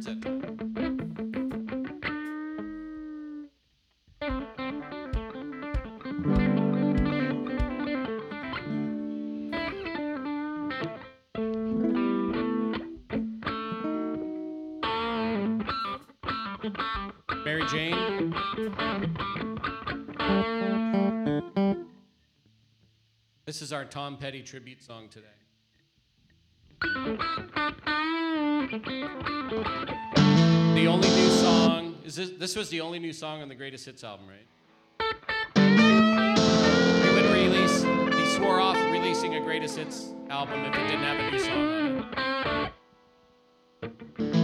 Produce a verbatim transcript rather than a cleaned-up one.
words that time. Mary Jane. This is our Tom Petty tribute song today. The only new song is this. This was the only new song on the Greatest Hits album, right? He would release. He swore off releasing a Greatest Hits album if it didn't have a new song on it.